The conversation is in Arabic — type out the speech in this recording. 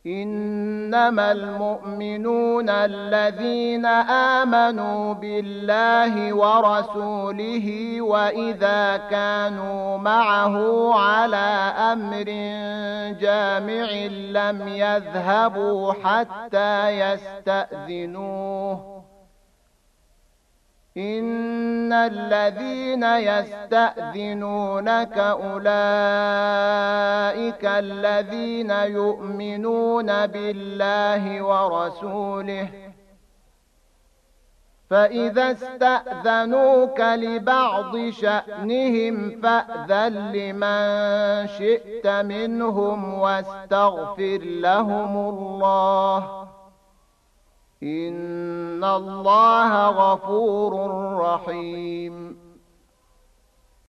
إنما المؤمنون الذين آمنوا بالله ورسوله وإذا كانوا معه على أمر جامع لم يذهبوا حتى يستأذنوه إن الذين يستأذنونك أولئك الذين يؤمنون بالله ورسوله فإذا استأذنوك لبعض شأنهم فأذن لمن شئت منهم واستغفر لهم الله إن الله غفور رحيم